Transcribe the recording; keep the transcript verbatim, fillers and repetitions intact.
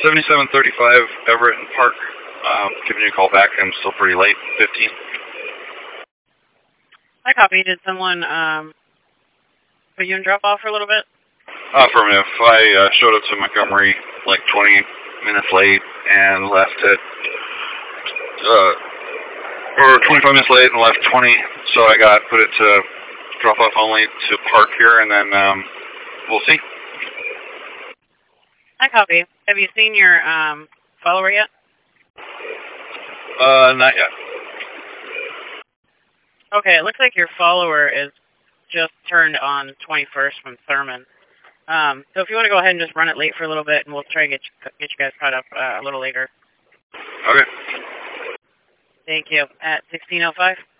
seventy-seven thirty-five Everett and Park. Um, giving you a call back. I'm still pretty late. fifteen. I copy. Did someone um, put you in drop off for a little bit? Affirmative. I uh, showed up to Montgomery like twenty minutes late and left at, uh, or twenty-five minutes late and left twenty. So I got put it to drop off only to Park here, and then um, we'll see. I copy. Have you seen your um, follower yet? Uh, not yet. Okay, it looks like your follower is just turned on twenty-first from Thurman. Um, so if you want to go ahead and just run it late for a little bit, and we'll try to get you, get you guys caught up uh, a little later. Okay. Thank you. At sixteen oh five?